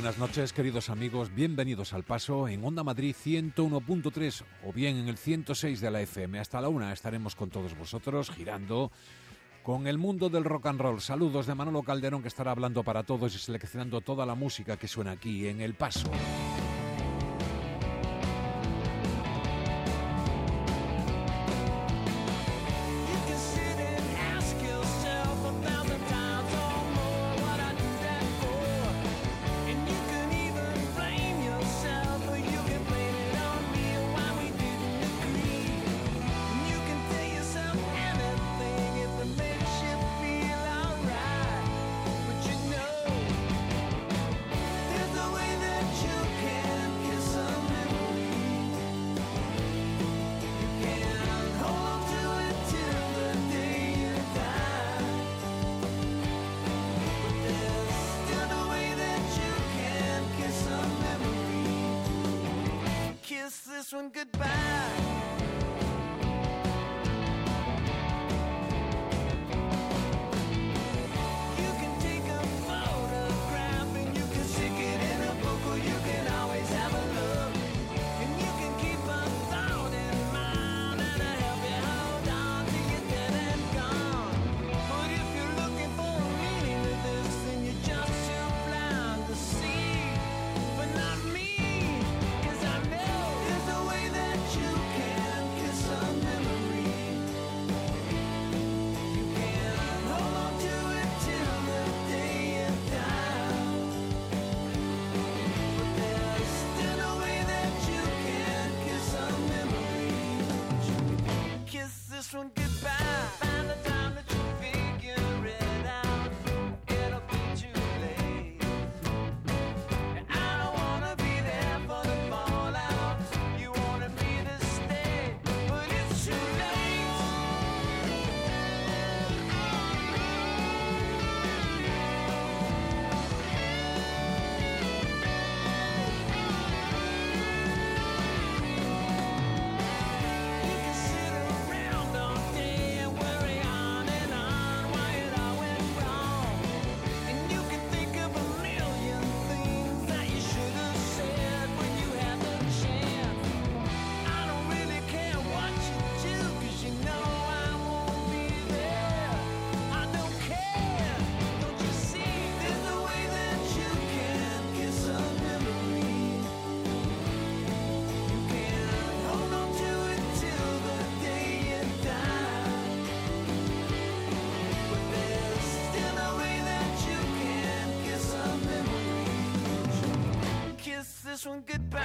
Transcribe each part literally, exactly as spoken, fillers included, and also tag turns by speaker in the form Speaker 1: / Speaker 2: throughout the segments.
Speaker 1: buenas noches, queridos amigos. Bienvenidos al Paso en Onda Madrid ciento uno punto tres o bien en el ciento seis de la F M. Hasta la una estaremos con todos vosotros girando con el mundo del rock and roll. Saludos de Manolo Calderón, que estará hablando para todos y seleccionando toda la música que suena aquí en El Paso.
Speaker 2: This one goodbye. This one goodbye. Find the time that you figure it out. It'll be too late. I don't wanna be there for the fallout. You wanted me to stay, but it's too late. You can sit around all day and worry on and on why it all went wrong. And you can think of a million things that you should have said when you had the chance. I don't really care what you do, 'cause you know I won't be there. I don't care, don't you see? There's a way that you can kiss a memory. You can hold on to it till the day you die. But there's still a way that you can kiss a memory. Kiss this one goodbye.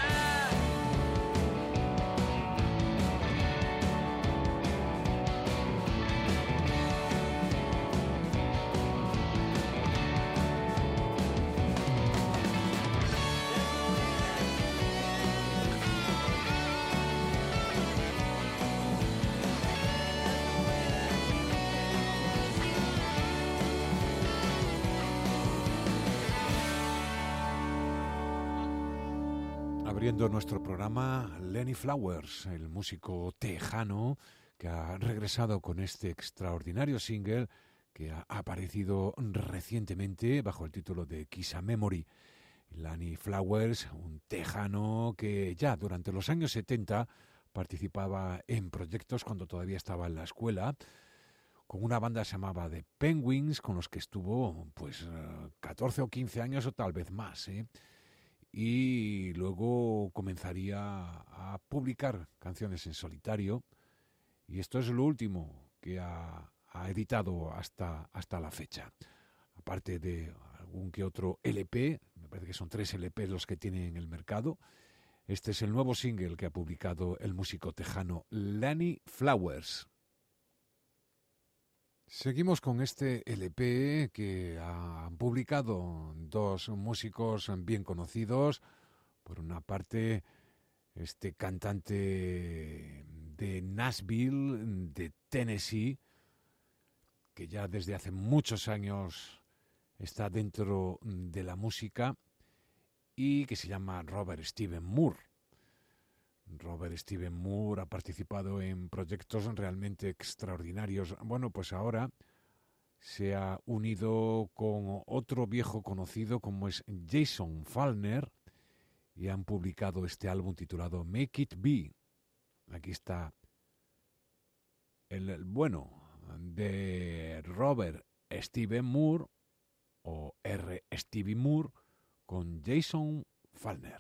Speaker 1: Abriendo nuestro programa, Lenny Flowers, el músico tejano que ha regresado con este extraordinario single que ha aparecido recientemente bajo el título de Kiss a Memory. Lenny Flowers, un tejano que ya durante los años setenta participaba en proyectos cuando todavía estaba en la escuela, con una banda que se llamaba The Penguins, con los que estuvo pues catorce o quince años o tal vez más, ¿eh? Y luego comenzaría a publicar canciones en solitario, y esto es lo último que ha, ha editado hasta, hasta la fecha. Aparte de algún que otro L P, me parece que son tres L P los que tiene en el mercado, este es el nuevo single que ha publicado el músico tejano Lenny Flowers. Seguimos con este L P que han publicado dos músicos bien conocidos. Por una parte, este cantante de Nashville, de Tennessee, que ya desde hace muchos años está dentro de la música y que se llama Robert Stephen Moore. Robert Stephen Moore ha participado en proyectos realmente extraordinarios. Bueno, pues ahora se ha unido con otro viejo conocido como es Jason Falkner y han publicado este álbum titulado Make It Be. Aquí está el, el bueno de Robert Steven Moore o R. Stevie Moore con Jason Falkner.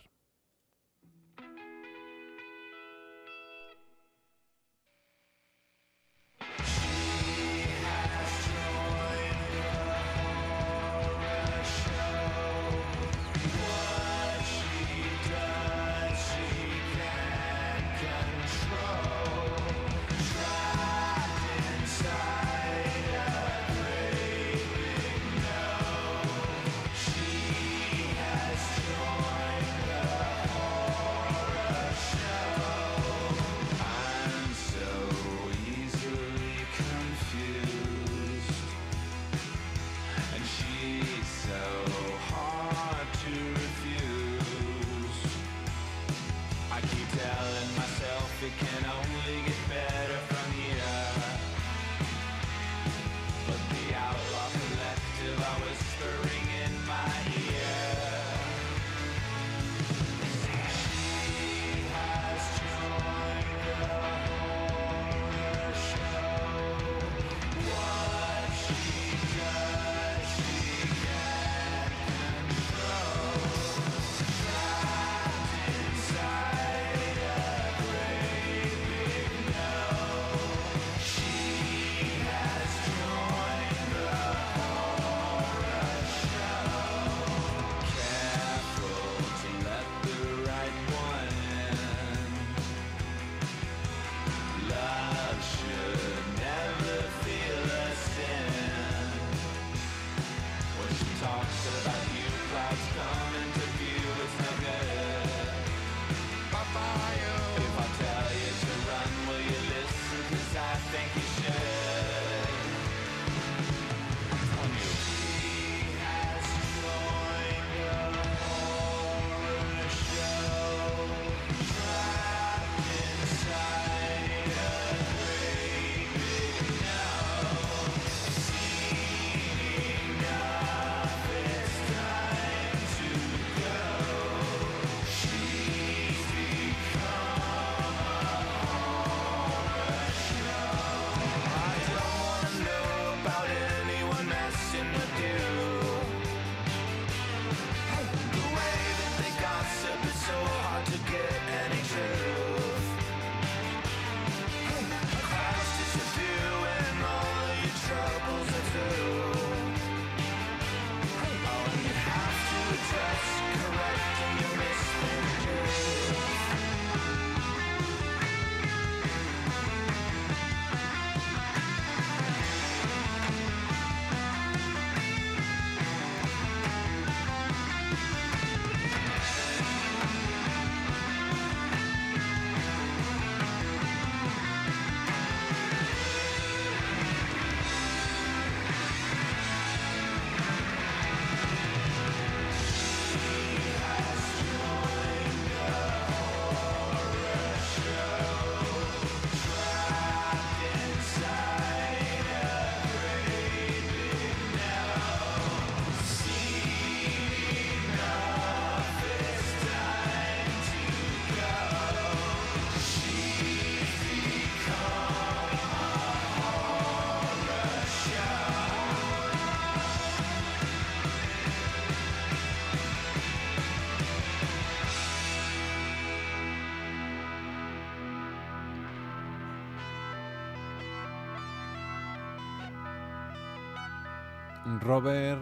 Speaker 1: Robert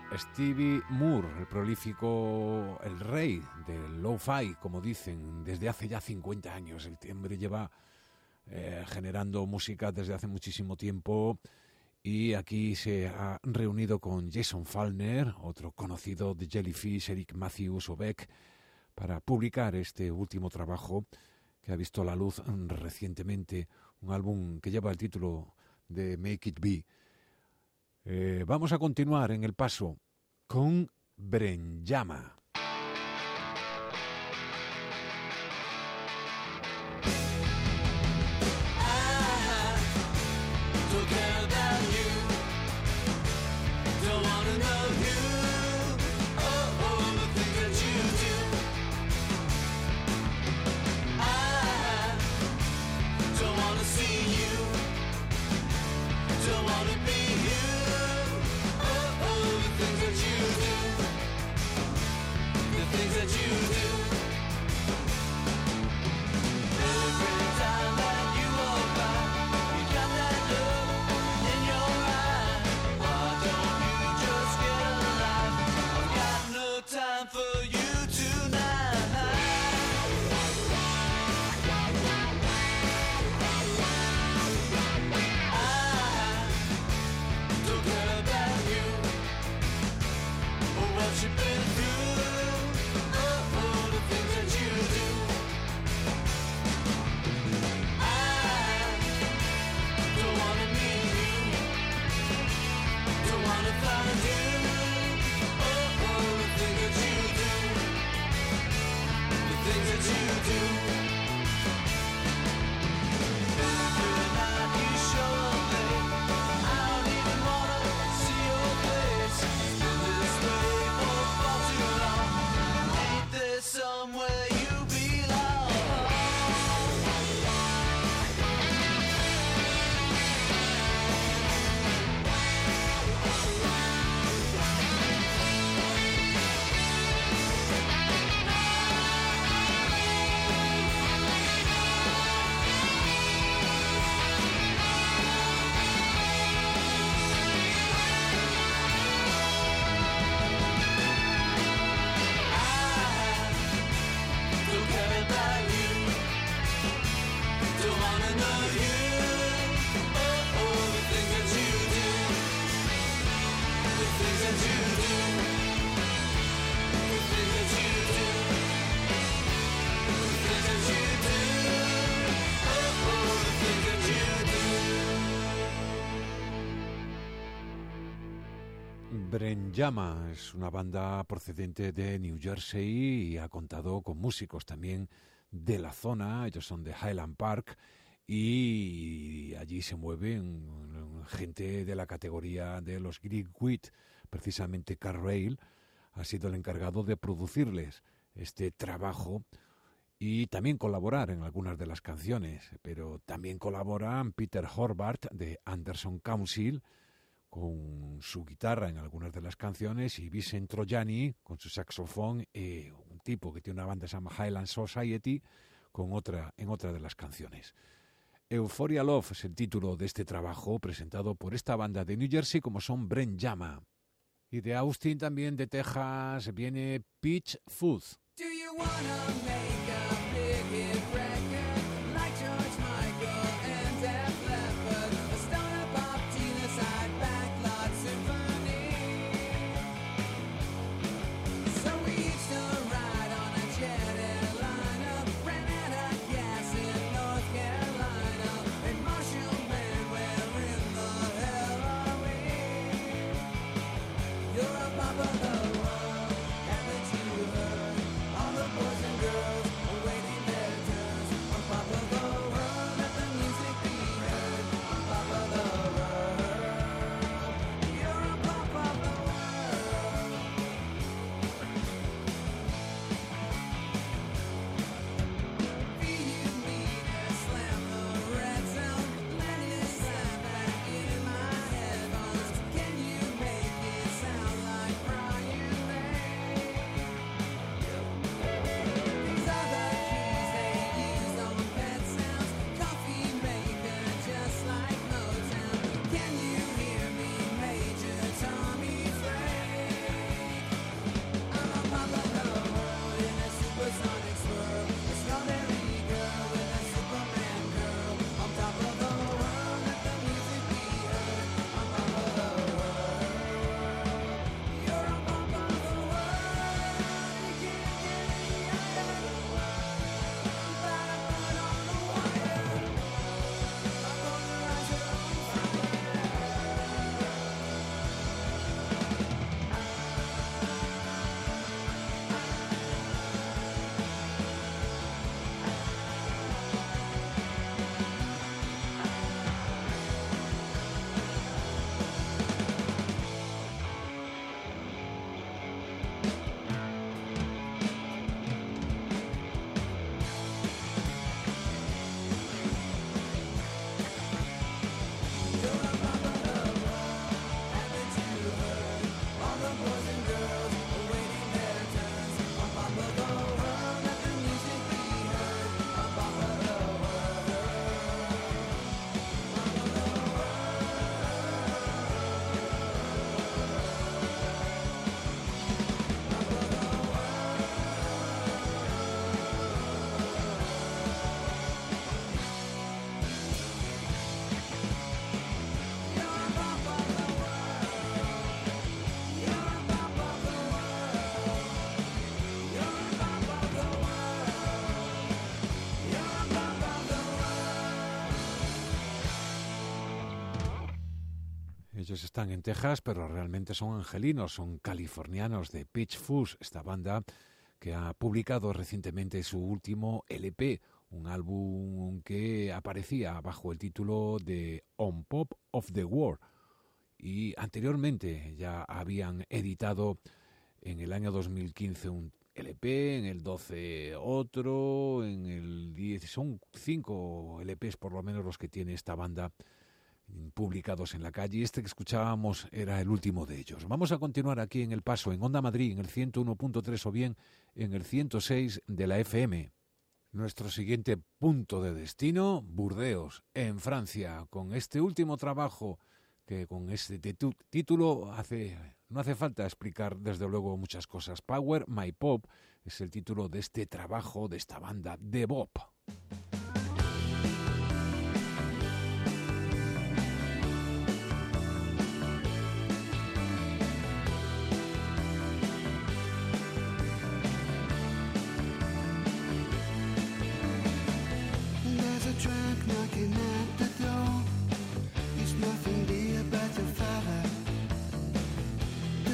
Speaker 1: Stevie Moore, el prolífico, el rey del lo-fi, como dicen, desde hace ya cincuenta años. El hombre lleva eh, generando música desde hace muchísimo tiempo y aquí se ha reunido con Jason Falkner, otro conocido de Jellyfish, Eric Matthews o Beck, para publicar este último trabajo que ha visto la luz recientemente, un álbum que lleva el título de Make It Be. Eh, vamos a continuar en el paso con Brenyama.
Speaker 2: I took care that you
Speaker 1: Brenjama es una banda procedente de New Jersey y ha contado con músicos también de la zona. Ellos son de Highland Park y allí se mueven gente de la categoría de los Greek Wheat. Precisamente Carrail ha sido el encargado de producirles este trabajo y también colaborar en algunas de las canciones, pero también colaboran Peter Horvath de Anderson Council con su guitarra en algunas de las canciones y Vincent Trojani con su saxofón, y un tipo que tiene una banda que se llama Highland Society con otra, en otra de las canciones. Euphoria Love es el título de este trabajo presentado por esta banda de New Jersey como son Brenjama. Y de Austin, también de Texas, viene Pitch Food.
Speaker 2: Do you wanna make a big hit record like George Michael and Def Leppard? A stoner pop Tina side backlot symphony. So we each took a ride on a jet airliner, ran out of gas in North Carolina. And Marshall Man, where in the hell are we? You're a pop of the world, haven't you heard? All the boys and girls are waiting their turns. On top of the world, let the music be heard. On top of the world, you're a pop of the world. Feed me to slam the red sound. Let it slap back in my headphones. Can you make it sound like Brian May? These are the keys they use on Pet Sounds. Coffee maker just like Motown. Can you hear me, Major Tommy Flake? I'm a pop of the world in a supersonic swirl. A strawberry girl with a Superman curl. On top of the world, let the music be heard. On top of the world, you're on top of the world. You can't get any higher. Gotta put on the wire. I'm gonna rise your own
Speaker 1: Ellos están en Texas, pero realmente son angelinos, son californianos de Pitch Fuzz, esta banda que ha publicado recientemente su último L P, un álbum que aparecía bajo el título de On Pop of the World. Y anteriormente ya habían editado en el año dos mil quince un L P, en el doce otro, en el diez, son cinco L Ps por lo menos los que tiene esta banda publicados en la calle, y este que escuchábamos era el último de ellos. Vamos a continuar aquí en El Paso, en Onda Madrid, en el ciento uno punto tres o bien en el ciento seis de la F M. Nuestro siguiente punto de destino, Burdeos, en Francia, con este último trabajo que con este titu- título hace, no hace falta explicar desde luego muchas cosas. Power My Pop es el título de este trabajo de esta banda de bop.
Speaker 3: There's a truck knocking at the door. It's nothing dear but your father.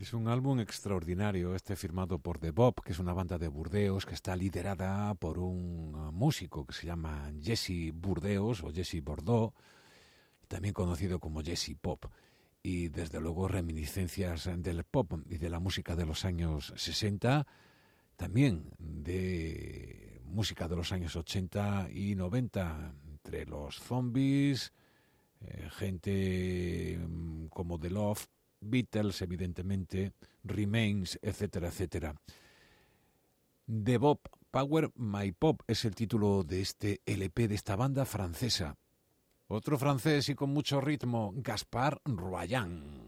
Speaker 1: Es un álbum extraordinario, este firmado por The Bob, que es una banda de Burdeos que está liderada por un uh, músico que se llama Jesse Burdeos o Jesse Bordeaux, también conocido como Jesse Pop, y desde luego reminiscencias del pop y de la música de los años sesenta, también de música de los años ochenta y noventa, entre los Zombies, eh, gente mm, como The Love, Beatles, evidentemente, Remains, etcétera, etcétera. The Bob, Power My Pop es el título de este L P de esta banda francesa. Otro francés y con mucho ritmo, Gaspard Royan.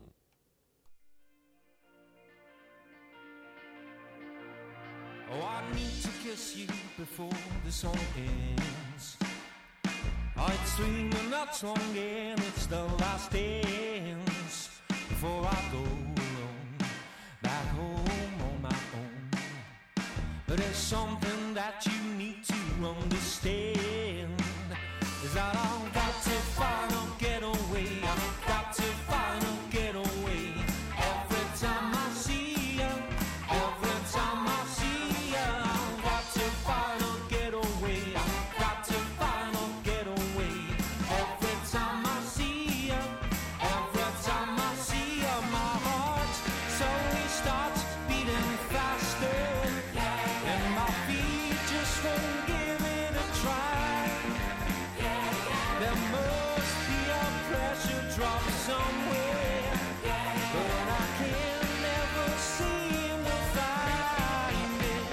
Speaker 2: Oh, I need to kiss you before the song ends. Oh, it's three minutes long and it's the last dance before I go alone, back home on my own. But there's something that you need to understand, is that I've got to find a getaway, I've got to find a getaway. Every time I see you, every time I see you, I've got to find a getaway, I've got to find a getaway. Every time I see you, every time I see you, my heart slowly starts beating faster, and my feet just won't give it a try. There must be a pressure drop somewhere, but I can never seem to find it.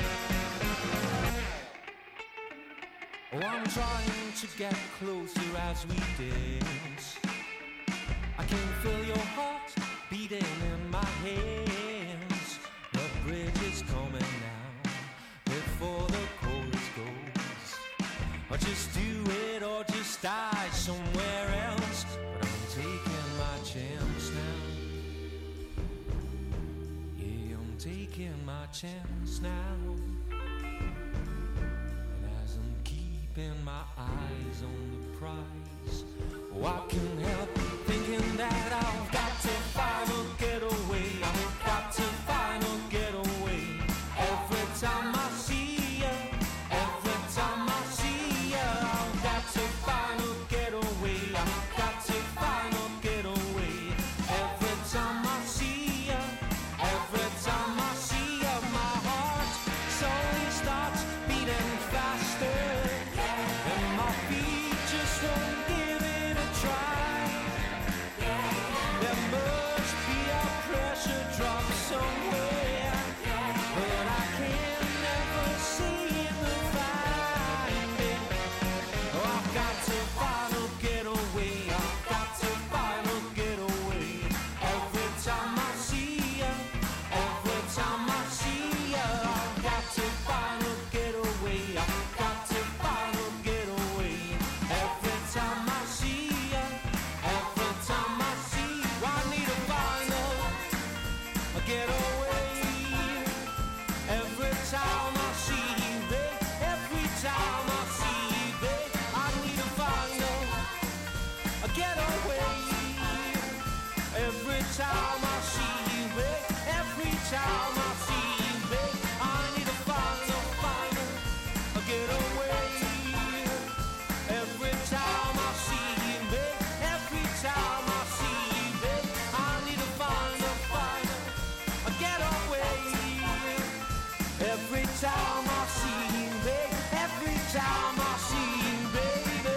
Speaker 2: Oh, I'm trying to get closer as we dance. I can feel your heart beating in my hands. The bridge is coming now before the chorus goes. Or just do it or just die somewhere else. But I'm taking my chance now. Yeah, I'm taking my chance now. And as I'm keeping my eyes on the prize, oh, I can help thinking that I've got to find a getaway. I've got to find a getaway. Every time I see you, every time I see you, I've got to find a getaway. I've got to find a getaway. Every time I see you, every time I see you, my heart slowly starts beating faster, and my feet just won't give it a try. There must be a pressure drop somewhere, but I can never seem to find it. Oh, I've got to find a getaway. I've got to find a getaway. Every time I see you, every time I see you, I've got to find a getaway. I've got to find a getaway. Every time I see you, every time I see you, I need to find a, a getaway. Every time I see you, babe, every time I see you, babe, I need to find a, a getaway. Every time I see you, babe, every time I see you, babe, I need to find a, find a, a getaway. Every time I see you, babe, every time I see you, babe, I need to find a, find a, a getaway. Every time I see you, babe, every time I see you, baby.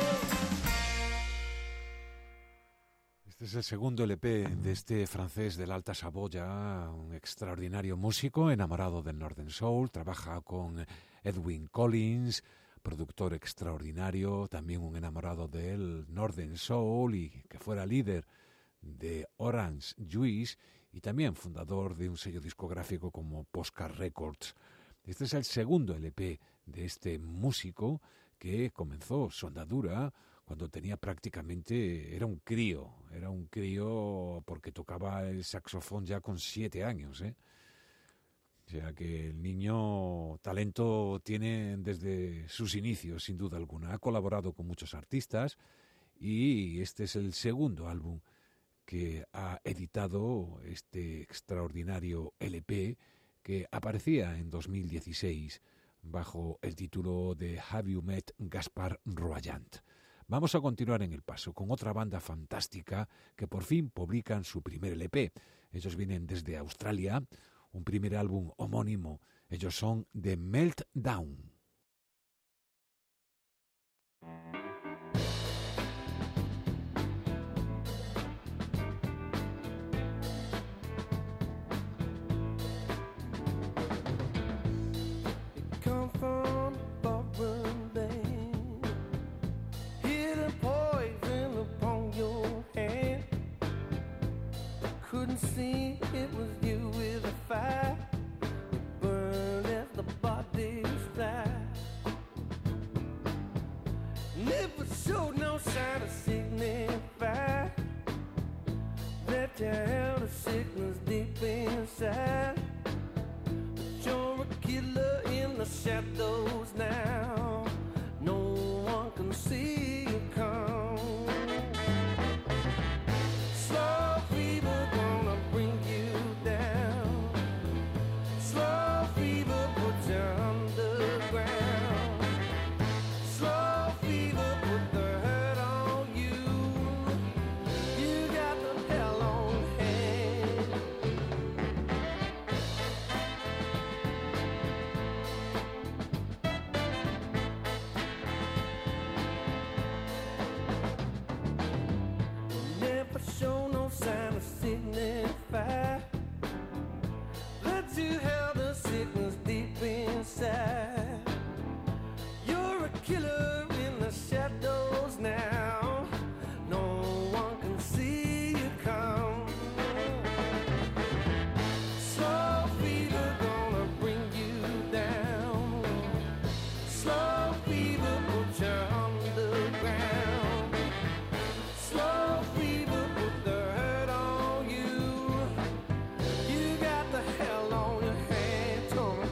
Speaker 1: Este es el segundo L P de este francés de la Alta Saboya, un extraordinario músico, enamorado del Northern Soul, trabaja con Edwyn Collins, productor extraordinario, también un enamorado del Northern Soul y que fuera líder de Orange Juice y también fundador de un sello discográfico como Postcard Records. Este es el segundo L P de este músico que comenzó su andadura cuando tenía prácticamente, era un crío, era un crío porque tocaba el saxofón ya con siete años, ¿eh? O sea que el niño talento tiene desde sus inicios, sin duda alguna. Ha colaborado con muchos artistas y este es el segundo álbum que ha editado este extraordinario L P que aparecía en dos mil dieciséis bajo el título de Have You Met Gaspar Roayant. Vamos a continuar en el paso con otra banda fantástica que por fin publican su primer L P. Ellos vienen desde Australia, un primer álbum homónimo. Ellos son The Meltdown.
Speaker 4: Come from foreign land, hidden poison upon your hand. Couldn't see it was you with a fire. It burned as the bodies fly. Never showed no sign of signify that you held a sickness deep inside. But you're a killer in the shadows now. No one can see you come. Slow fever gonna bring you down. Slow fever put you underground. Slow fever put the hurt on you. You got the hell on your head. Never show no sign of signify that you held a sickness deep inside. You're a killer in the shadows now. No one can see you come. Slow fever gonna bring you down. Slow fever put you underground. Slow fever put the hurt on you. You got the hell on your hands, Tommy.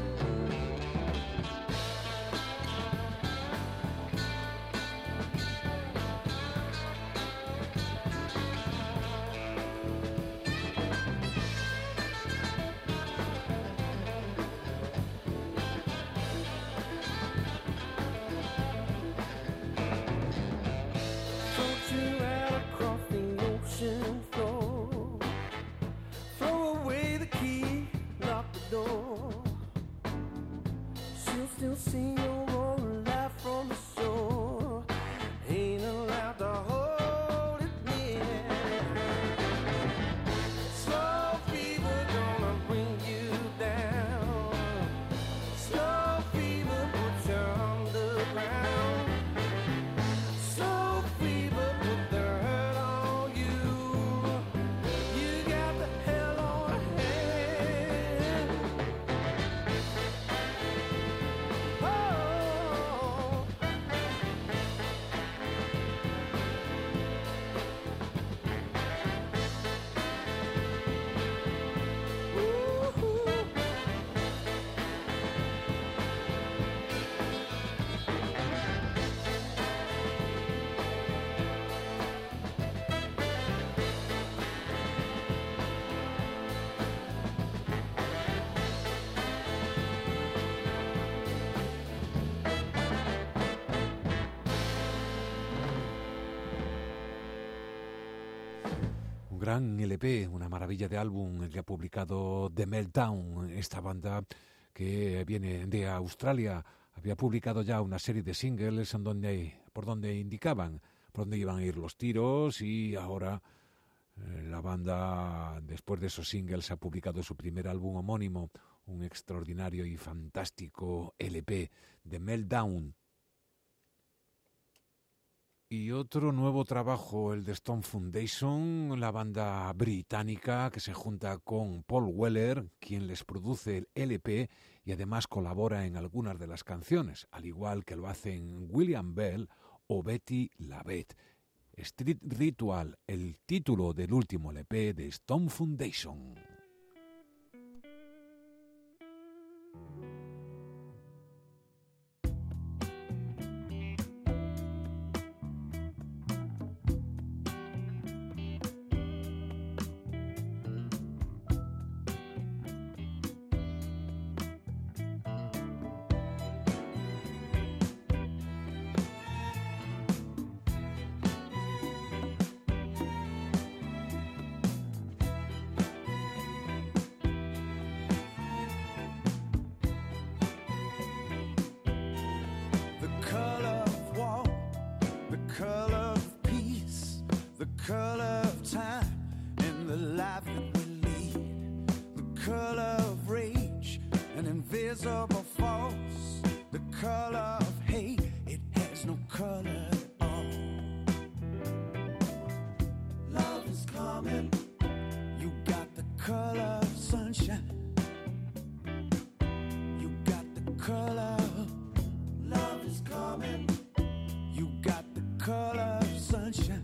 Speaker 4: Float you out across the ocean floor. Throw away the key, lock the door. She'll still see your own life from the shore. Ain't allowed to hold it near. Slow fever gonna bring you down. Slow fever put you underground. Slow fever put the hurt on you. You got the hell on your head. Oh. Ooh.
Speaker 1: Un gran L P, una maravilla de álbum el que ha publicado The Meltdown, esta banda que viene de Australia. Había publicado ya una serie de singles en donde, por donde indicaban por dónde iban a ir los tiros, y ahora eh, la banda, después de esos singles, ha publicado su primer álbum homónimo, un extraordinario y fantástico L P, The Meltdown. Y otro nuevo trabajo, el de Stone Foundation, la banda británica que se junta con Paul Weller, quien les produce el L P y además colabora en algunas de las canciones, al igual que lo hacen William Bell o Betty Lavette. Street Ritual, el título del último L P de Stone Foundation.
Speaker 3: color of time and the life that we lead, the color of rage, an invisible force, the color of hate, it has no color at all. Love is coming, you got the color of sunshine, you got the color of love is coming, you got the color of sunshine.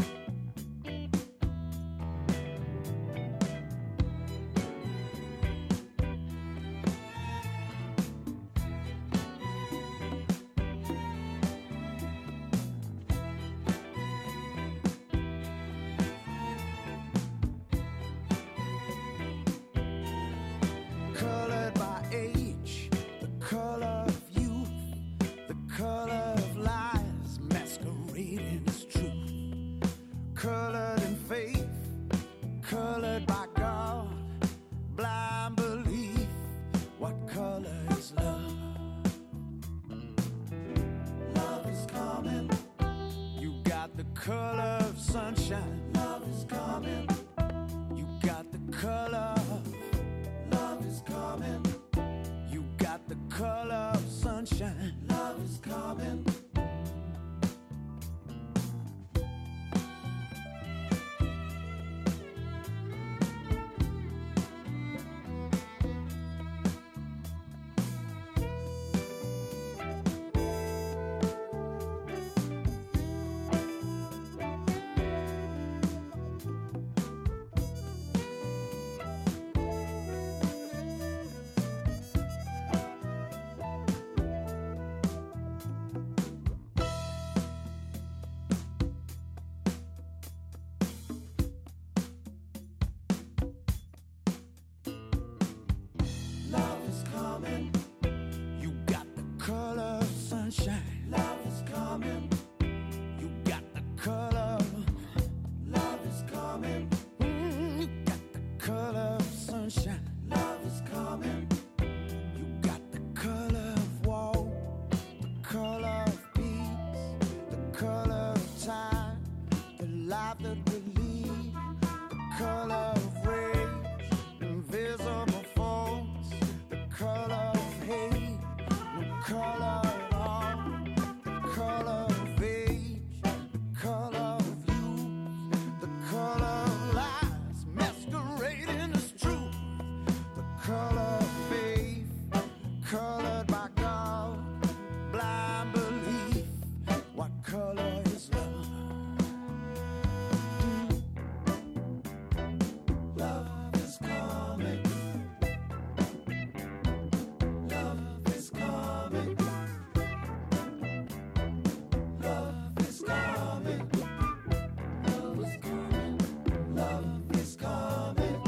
Speaker 3: Colored by age, the color of youth, the color of lies masquerading as truth. Colored in faith, colored by God, blind belief. What color is love? Love is coming. You got the color of sunshine. Love is coming. You got the color of love is coming. You got the color of sunshine. Love is coming. Love is coming. You got the color of sunshine. Love is coming. You got the color. Love is coming. Mm, you got the color of sunshine. Love is coming. You got the color of war, the color of peace, the color of time, the life that we lead, the color of rage, invisible force, the color of hate, no color at all, the color of age, the color of youth, the color of lies masquerading as truth, the color of faith, colored by God, blind belief. What color is love? Love is coming. Love is coming. Love is coming. Love is coming. Love is coming.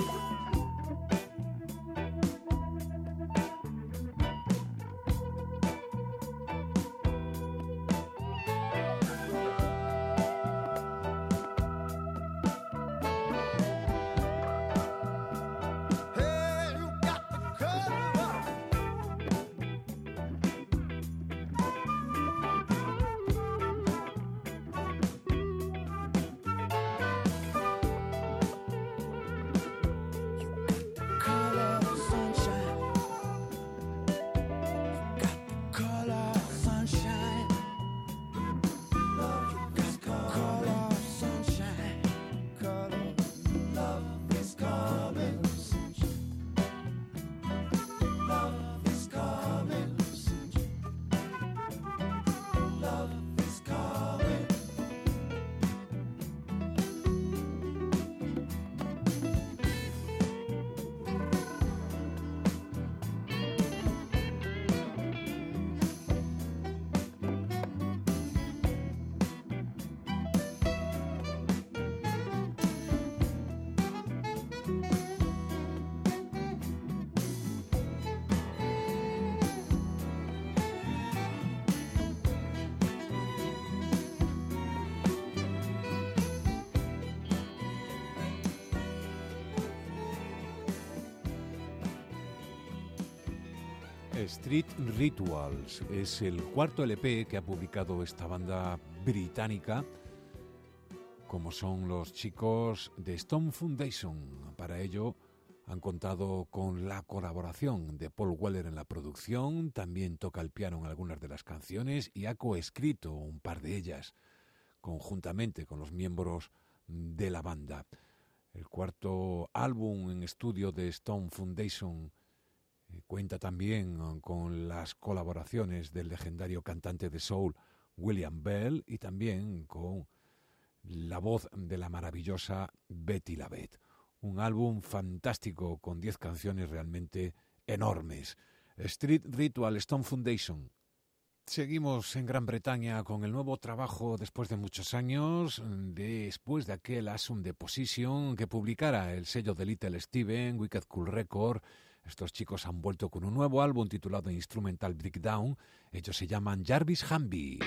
Speaker 3: Hey, you got the color. Color of sunshine. You got the color of sunshine. Love, you got the color of sunshine. Color, love is coming. Love is coming. Love is coming.
Speaker 1: Street Rituals es el cuarto L P que ha publicado esta banda británica como son los chicos de Stone Foundation. Para ello han contado con la colaboración de Paul Weller en la producción, también toca el piano en algunas de las canciones y ha coescrito un par de ellas, conjuntamente con los miembros de la banda. El cuarto álbum en estudio de Stone Foundation eh, cuenta también con las colaboraciones del legendario cantante de soul William Bell y también con la voz de la maravillosa Betty LaBette. Un álbum fantástico con diez canciones realmente enormes. Street Ritual, Stone Foundation. Seguimos en Gran Bretaña con el nuevo trabajo después de muchos años, después de aquel Assume the Position que publicara el sello de Little Steven, Wicked Cool Record. Estos chicos han vuelto con un nuevo álbum titulado Instrumental Breakdown. Ellos se llaman Jarvis Hamby.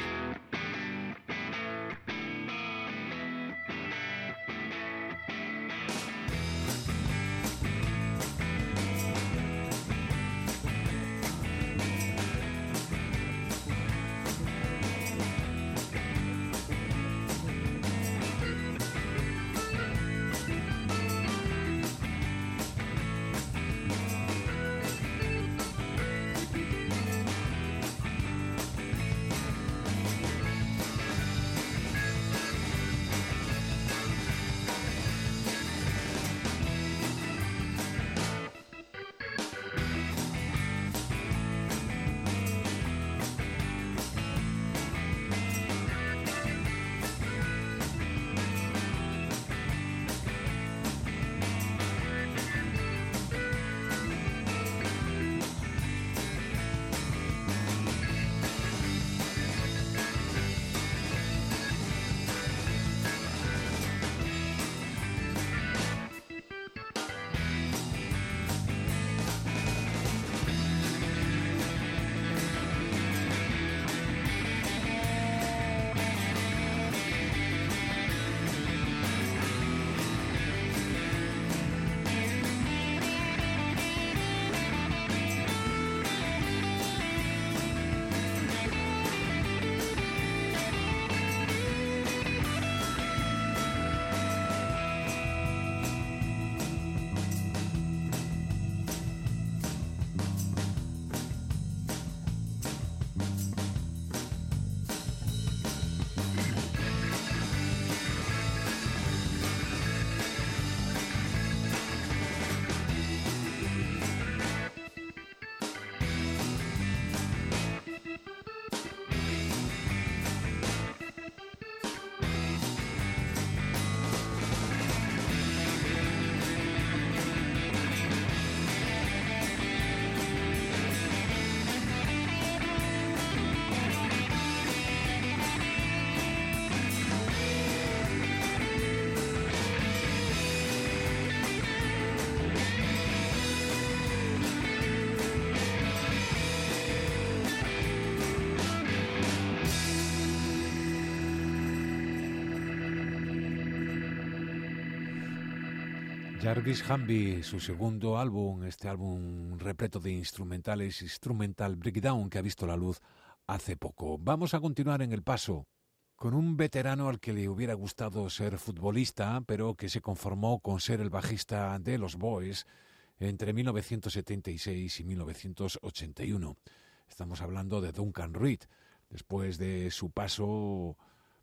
Speaker 1: Jarvis Hamby, su segundo álbum, este álbum repleto de instrumentales, Instrumental Breakdown, que ha visto la luz hace poco. Vamos a continuar en el paso con un veterano al que le hubiera gustado ser futbolista, pero que se conformó con ser el bajista de los Boys entre mil novecientos setenta y seis y mil novecientos ochenta y uno. Estamos hablando de Duncan Reid. Después de su paso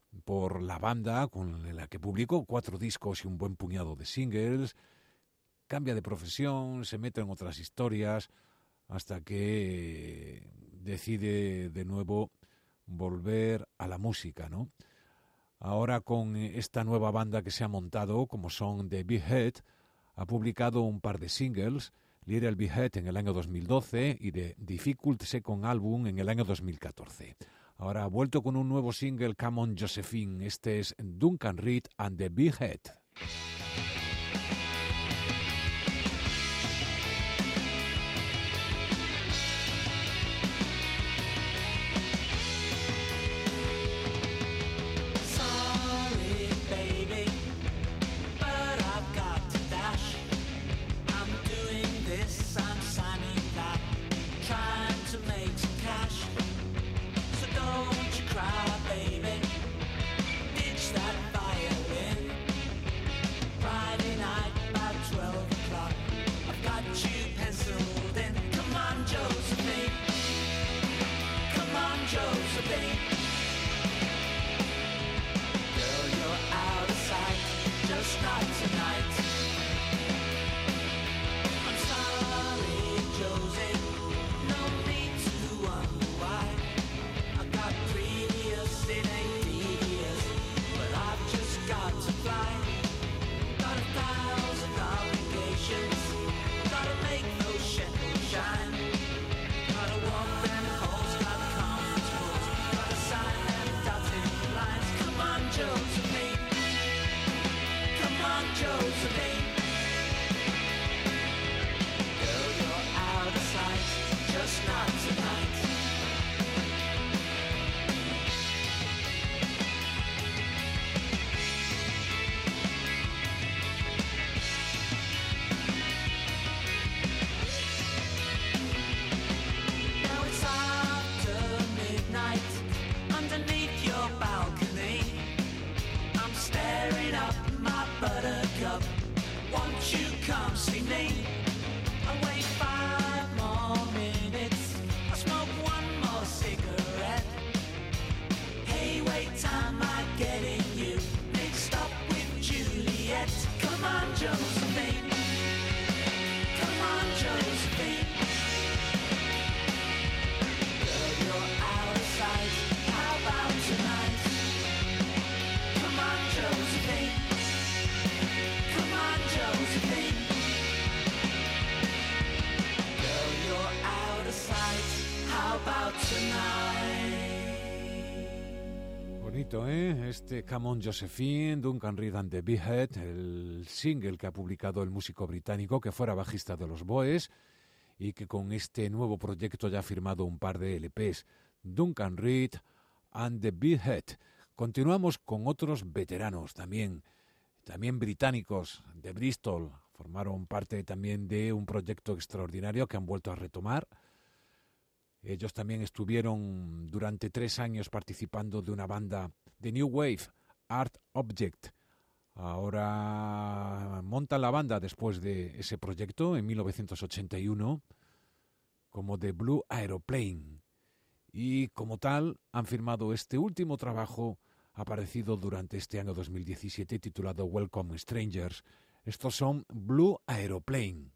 Speaker 1: por la banda, con la que publicó cuatro discos y un buen puñado de singles, cambia de profesión, se mete en otras historias, hasta que decide de nuevo volver a la música, ¿no? Ahora con esta nueva banda que se ha montado, como son The Behead, ha publicado un par de singles, Little Behead en el año dos mil doce y The Difficult Second Album en el año dos mil catorce. Ahora ha vuelto con un nuevo single, Come On Josephine. Este es Duncan Reid and The Behead.
Speaker 2: Cry, baby. Ditch that violin. just not tonight. I'm sorry, Josie, no need to wonder why. I got previous, it ain't devious, but I've just got to fly. Got a thousand obligations, gotta make those shadows shine. Gotta walk them halls, got conference calls, gotta sign them dotted lines. Come on, Josephine, come on, Josephine. Girl, you're out of sight, just not tonight. Now it's after midnight, underneath your balcony. I'm staring up my buttercup, won't you come see me? I wait five more minutes, I smoke one more cigarette. Hey, wait, time I getting you mixed up with Juliet. Come on, Josephine, come on, Josephine. Girl, you're out of sight, how about tonight? Come on, Josephine, come on, Josephine. Girl, you're out of sight, how about tonight?
Speaker 1: Bonito, ¿eh? Este Come On Josephine, Duncan Reid and the Beathead, el single que ha publicado el músico británico que fuera bajista de los Boes y que con este nuevo proyecto ya ha firmado un par de L Pes, Duncan Reid and the Beathead. Continuamos con otros veteranos también, también británicos de Bristol. Formaron parte también de un proyecto extraordinario que han vuelto a retomar. Ellos también estuvieron durante tres años participando de una banda de New Wave, Art Object. Ahora montan la banda después de ese proyecto en mil novecientos ochenta y uno como The Blue Aeroplane. Y como tal han firmado este último trabajo aparecido durante este año dos mil diecisiete titulado Welcome Strangers. Estos son Blue Aeroplane.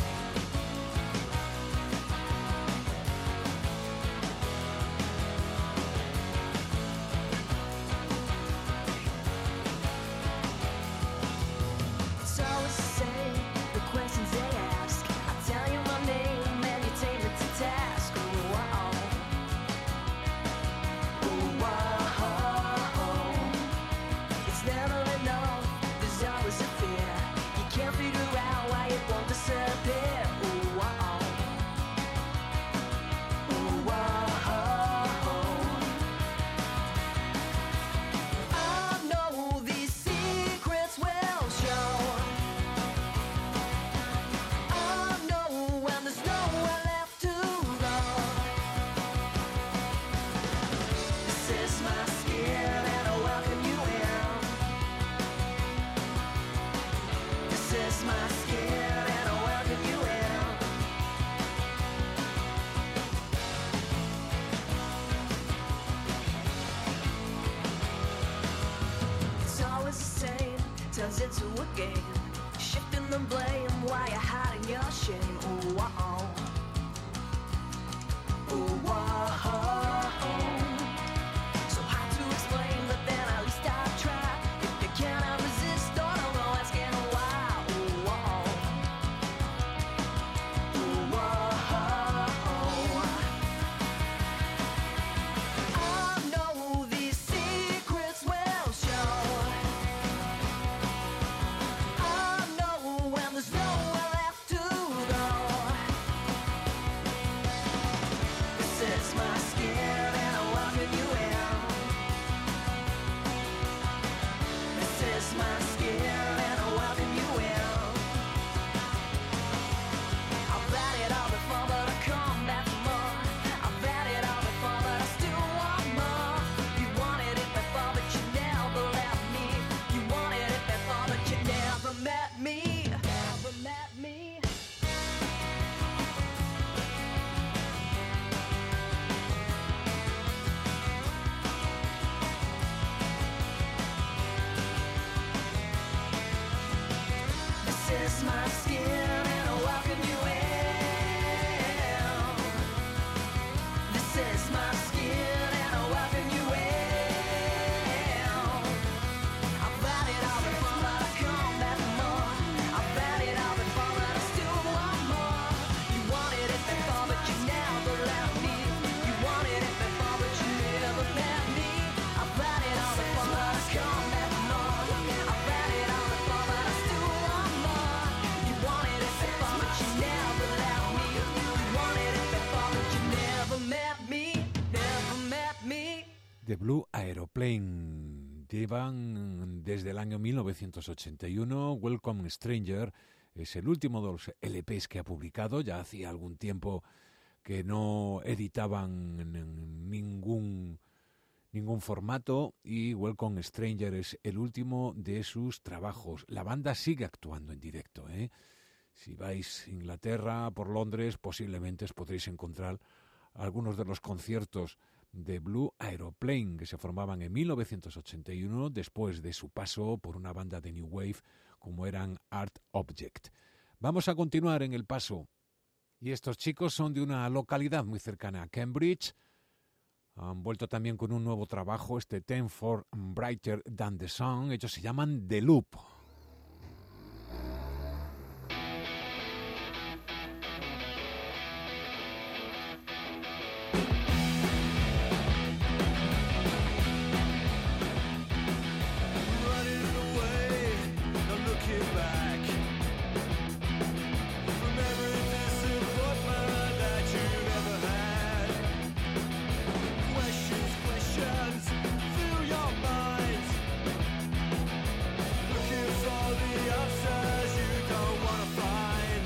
Speaker 5: It's always the same, the questions they ask. I tell you my name and you take me to task. Ooh, oh, ooh, oh. It's never enough, there's always a fear. You can't figure out why it won't disappear. Ooh, oh, ooh, oh. I know these secrets will show. I know when there's nowhere left to go. This is my skin and I welcome you in. This is my skin and I welcome you in. It's always the same, turns into a game. Shifting the blame while you're hiding your shame. Ooh, oh, ooh, oh. So hard to explain, but then at least I try. If you cannot resist, don't know asking why. Ooh, oh, ooh, oh. I know these secrets will show. I know when there's nowhere left to go. This is my skin is my skin and I welcome you in. This is my skin and I welcome you in. I've had it all before, but I come back for more. I've had it all before, but I still want more. You wanted it before, but you never let me. You wanted it before, but you never let me. I've had it all before, but I come back for more. I've had it all before, but I still want more. You wanted it before, but you never let me. You wanted it before, but you never met me. Never met me.
Speaker 1: The Blue Aeroplane. Llevan desde el año mil novecientos ochenta y uno. Welcome Stranger es el último de los L Pes que ha publicado. Ya hacía algún tiempo que no editaban en ningún, ningún formato, y Welcome Stranger es el último de sus trabajos. La banda sigue actuando en directo, ¿eh? Si vais a Inglaterra, por Londres, posiblemente os podréis encontrar algunos de los conciertos de Blue Aeroplane, que se formaban en mil novecientos ochenta y uno después de su paso por una banda de New Wave como eran Art Object. Vamos a continuar en el paso. Y estos chicos son de una localidad muy cercana a Cambridge. Han vuelto también con un nuevo trabajo, este Ten for Brighter Than the Sun. Ellos se llaman The Loop.
Speaker 3: Running away, no looking back. From every disappointment that you've ever had. Questions, questions, fill your mind. Looking for the answers you don't wanna find.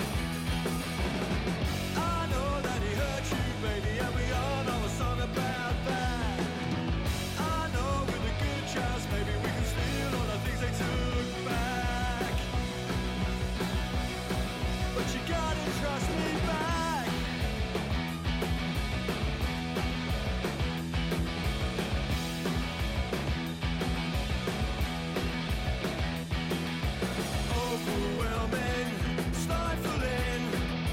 Speaker 3: I know that he hurt you, baby, and we all know a song about that. I know with a good chance, maybe we can steal all the things they took back. But you gotta trust me back. Overwhelming, stifling.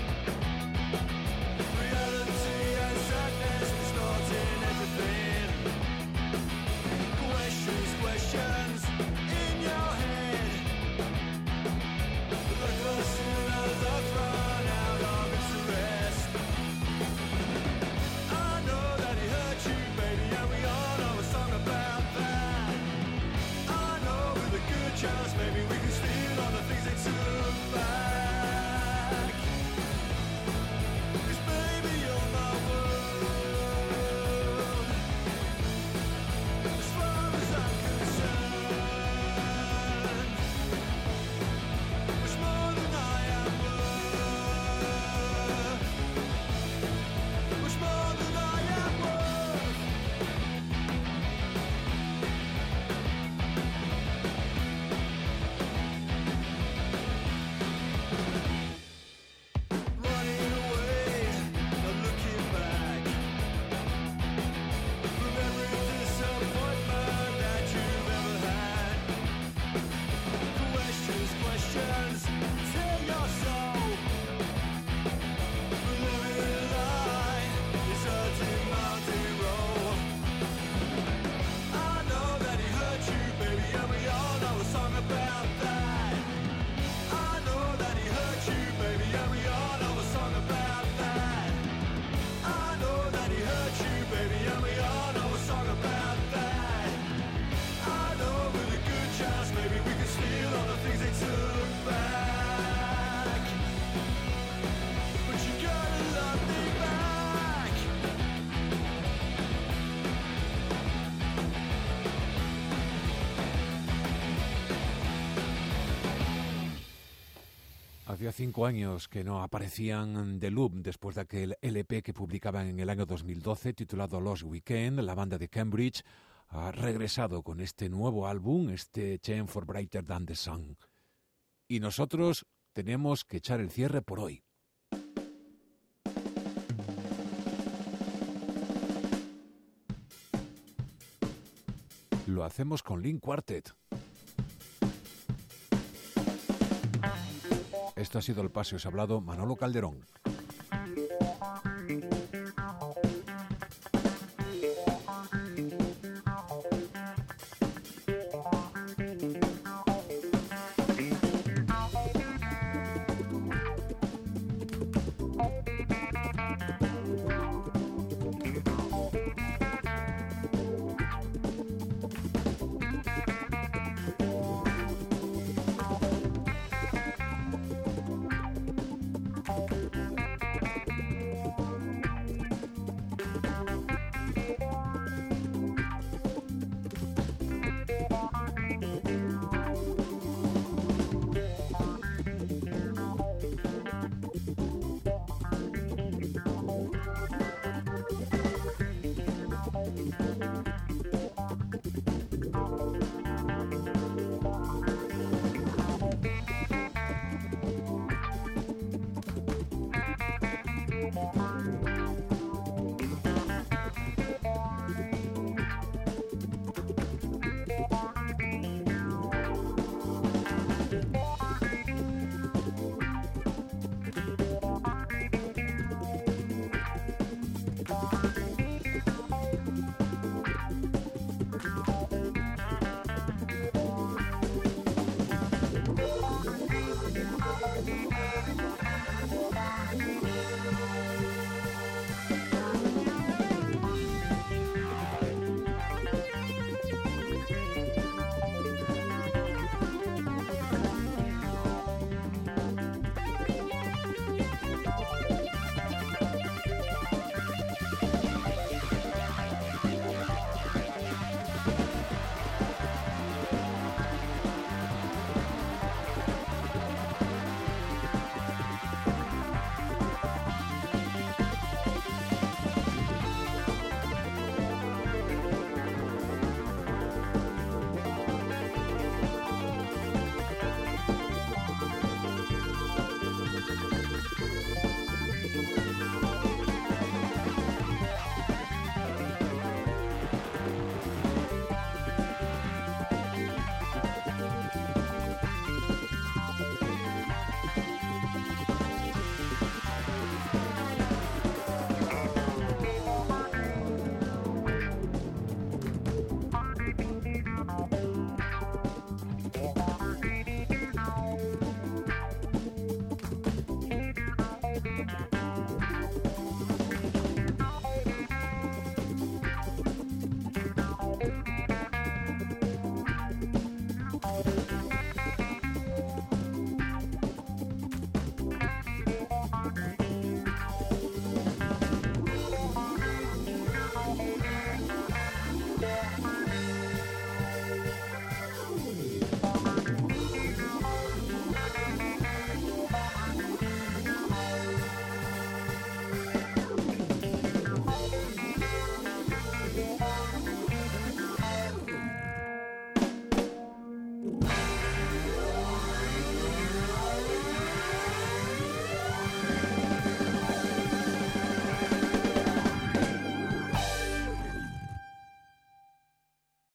Speaker 3: Reality and sadness distorting everything. Questions, questions in your head. Like the sinners are thrown out of its arrest. I know that he hurt you, baby, and we all know a song about that. I know with a good chance, maybe we can steal all the things they took back. 'Cause baby, you're my world. As far as I'm concerned, much more than I am worth. Much more than I am worth. Running away, not looking back. From every disappointment that you've ever had. Questions, questions, tell your soul. Living a lie is hurting Mountain Road. I know that he hurt you, baby, and we all know a song about that. I know that he hurt you, baby, and we all know a song about that. I know that he hurt you, baby, and we all know a song about that. I know with a good chance, maybe we can steal all the things they took back. But you gotta love me back.
Speaker 1: Hacía cinco años que no aparecían The Loop después de aquel L P que publicaban en el año dos mil doce titulado Lost Weekend. La banda de Cambridge ha regresado con este nuevo álbum, este Ten for Brighter Than the Sun. Y nosotros tenemos que echar el cierre por hoy. Lo hacemos con Link Quartet. Esto ha sido El Paso, os ha hablado Manolo Calderón.